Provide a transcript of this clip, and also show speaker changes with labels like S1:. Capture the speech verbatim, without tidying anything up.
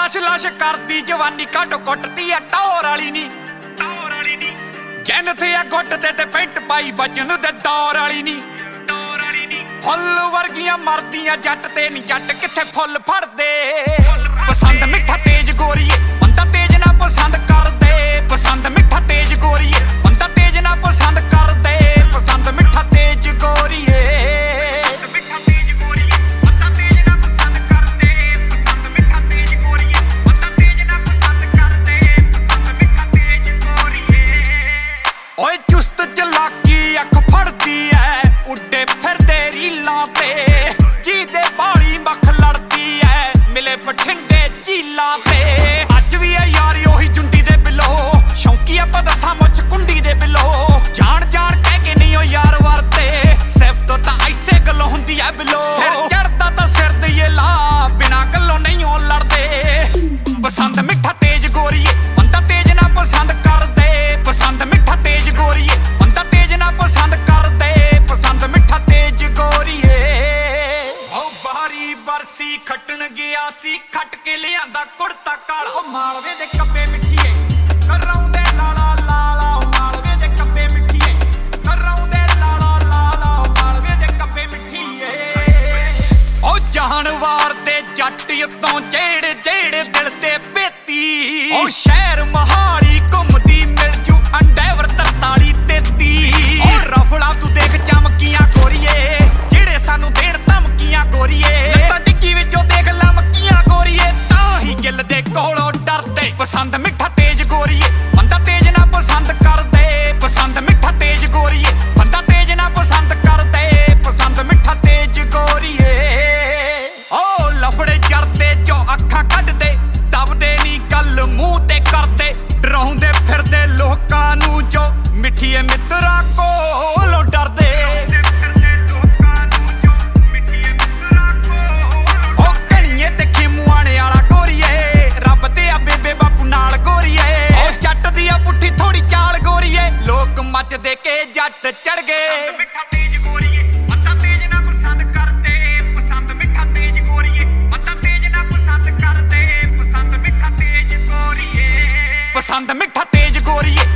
S1: lush lush करदी जवानी काटो कुटती है टौर वाली नी टौर वाली नी जैन थे गुट ते ते पेंट पाई बजन ते दौर वाली नी दौर वाली नी फुल वर्गियां मरदियां जट ते नी जट किथे फुल फड़दे पसंद मिठा तेज गोरीए बंदा तेज ना पसंद कर दे पसंद मिठा तेज गोरीए बंदा तेज ना पसंद कर दे पसंद मिठा तेज गोरीए उड्डे फिरदे रीलां ते जीदे बाली मख लड़दी ऐ मिले बठिंडे झीलां ते अज भी है यारी ओही जुंडी दे बिलो शौंकी आपां दसां मुच कुंडी दे बिलो जान जान कह के नहीं ओ यार वरते सिफ्त तां ऐसे गल्लों हुंदी ऐ बिलो सिर चढ़दा तां सिर दईए ला बिना गल्लों नहीं ओ लड़दे पसंद मिठा तेज गोरीए बंदा तेज ना पसंद कर दे पसंद मिठा तेज गोरीए बंदा तेज ना पसंद कर दे मिठा तेज गोरीए ओ बारी बरसी खटन गया सी खट के लियांदा कुड़ता काला ओ मालवे दे कब्बे मिठीए कराउंदे लाला लाला ओ मालवे दे कब्बे मिठीए कराउंदे लाला लाला ओ मालवे दे कब्बे मिठीए ओ जानवार दे जट उत्तों जेड़े जेड़े दिल ते बेती ओ शहर महाली घुमदी मिल जू अंडैवर तरताली तेती ओ रफड़ा तू देख चमकियां गोरीए जेड़े सानू देण धमकियां गोरीए लत्तां डिग्गी विचों देख लमकियां गोरीए तां ही गिल दे कोलों डरदे पसंद मिठा तेज गोरीए बंदा तेज ना पसंद कर दे पसंद मिठा तेज गोरीए बंदा तेज ना पसंद कर दे पसंद मिठा तेज गोरीए ओ लफड़े जरदे जो अखां कढदे दबदे नी गल मूंह ते करदे डराउंदे फिरदे लोकां नू जो मिठीए मित्रा कोलों डरदे दे के जट चढ़ गए मिठा तेज गोरीए बंदा तेज ना पसंद करदे पसंद मिठा तेज गोरीए बंदा तेज ना पसंद करदे पसंद मिठा तेज गोरीए पसंद मिठा तेज गोरीए